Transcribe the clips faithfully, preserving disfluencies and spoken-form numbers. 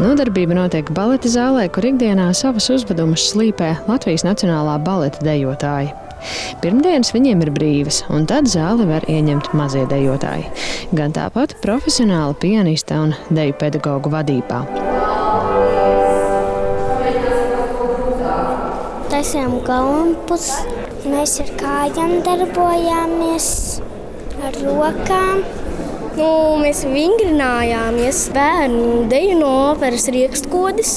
Nodarbība notiek baleta zālē, kur ikdienā savas uzvedumus slīpē Latvijas Nacionālā baleta dejotāji. Pirmdienas viņiem ir brīvas, un tad zāli var ieņemt mazie dejotāji. Gan tāpat profesionāli pianista un deju pedagogu vadībā. Taisījām galumpus, mēs ar kājām darbojāmies, ar rokām. Nu, mēs vingrinājāmies bērnu deju no operas Riekstkodis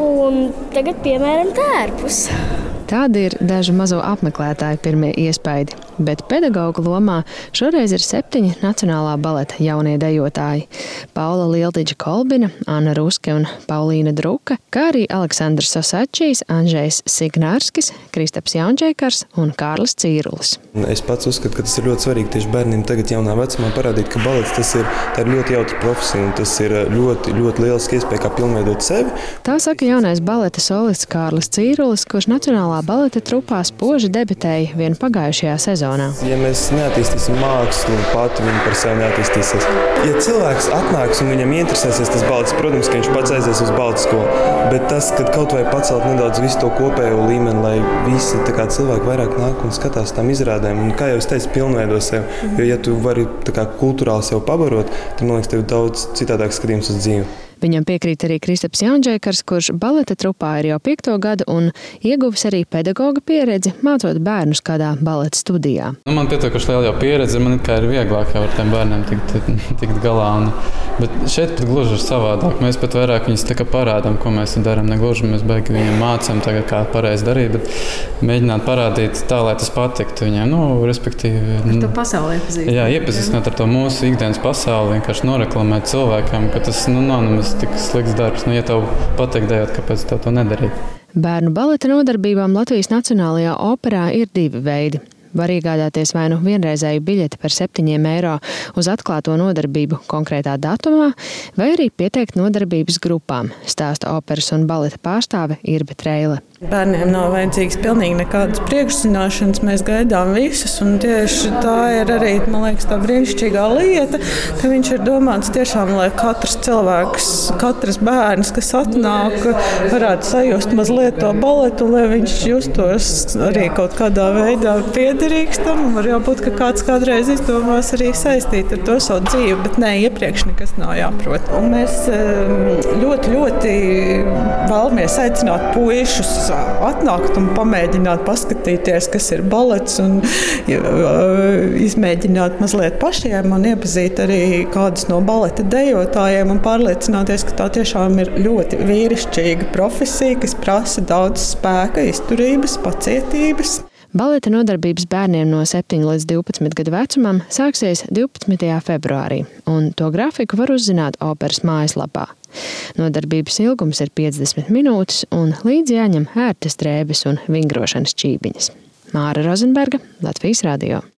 un tagad piemēram tērpus. Tādi ir dažu mazo apmeklētāju pirmie iespaidi, bet pedagogu lomā šoreiz ir septiņi Nacionālā baleta jaunie dejotāji – Paula Lieldiģa-Kolbina, Anna Ruske un Paulīna Druka, kā arī Aleksandrs Sosačijs, Andžejs Signārskis, Kristaps Jaunčēkars un Kārlis Cīrulis. Es pats uzskatu, ka tas ir ļoti svarīgi tieši bērniem tagad jaunā vecumā parādīt, ka balets tas ir, tā ir ļoti jautra profesija un tas ir ļoti, ļoti lieliski iespēja kā pilnveidot sevi. Tā saka jaunais baleta solists Kārlis Cīrulis, kurš Nacionālā baleta trupā spoži debitēja vien pagajušajā sezonā. Ja mēs neattīstīsim mākslu, pati viņa par sevi neattīstīsies. Ja cilvēks atnāks un viņam interesēsies tas balets, protams, ka viņš pats aizies uz baleta skolu, bet tas, kad kaut vai pacelt nedaudz visu to kopējo līmeni, lai visi tā kā cilvēki vairāk nāk un skatās tām izrādēm, un kā jau es teicu, pilnveido sev, jo ja tu vari tā kā kulturāli sev pabarot, tad, man liekas, tev daudz citādāk skatījums uz dzīvi. Viņam piekrīt arī Kristaps Jaunčēkars, kurš baleta trupā ir jau piekto gadu un ieguvis arī pedagoga pieredzi, mācot bērnus kādā baleta studijā. Nu, man pietiekuši liela jau pieredze, man kā ir vieglāk jau ar tiem bērniem tikt, tikt galā. Un, bet šeit pat gluži ir savādāk. Mēs pat vairāk viņus tā kā parādām, ko mēs darām. Negluži mēs beigi viņiem mācām tagad, kā pareizi darīt, bet mēģināt parādīt tā, lai tas patiktu viņiem. Nu, respektīvi, ar to pasauli iepazīstināt. Jā, iepazīstināt ar to mūsu ikdienas pasauli, vienkārši noreklamēt cilvēkam, ka tas nu, nav nemaz tik slikts darbs. Nu, ja tev patīk dejot, kāpēc tev to nedarīt? Bērnu baleta nodarbībām Latvijas Nacionālajā operā ir divi veidi. Var iegādāties vai nu vienreizēju biļeti par septiņiem eiro uz atklāto nodarbību konkrētā datumā, vai arī pieteikt nodarbības grupām, stāsta operas un baleta pārstāve Irbe Treile. Bērniem nav vajadzīgas pilnīgi nekādas priekšzināšanas, mēs gaidām visus, un tieši tā ir arī, man liekas, tā brīnišķīgā lieta, ka viņš ir domāts tiešām, lai katrs cilvēks, katrs bērns, kas atnāk, varētu sajust mazliet to baletu, lai viņš justos arī kaut kādā veidā piederīgs tam, un var jau būt, ka kāds kādreiz izdomās arī saistīt ar to savu dzīvi, bet nē, iepriekš nekas nav jāprot. Un mēs ļoti, ļoti vēlamies aicināt puišus atnākt un pamēģināt paskatīties, kas ir balets, un izmēģināt mazliet pašiem un iepazīt arī kādus no baleta dejotājiem un pārliecināties, ka tā tiešām ir ļoti vīrišķīga profesija, kas prasa daudz spēka, izturības, pacietības. Baleta nodarbības bērniem no septiņu līdz divpadsmit gadu vecumam sāksies divpadsmitajā februārī, un to grafiku var uzzināt operas mājaslapā. Nodarbības ilgums ir piecdesmit minūtes, un līdzi jāņem ērtas drēbes un vingrošanas čībiņas. Māra Rozenberga, Latvijas radio.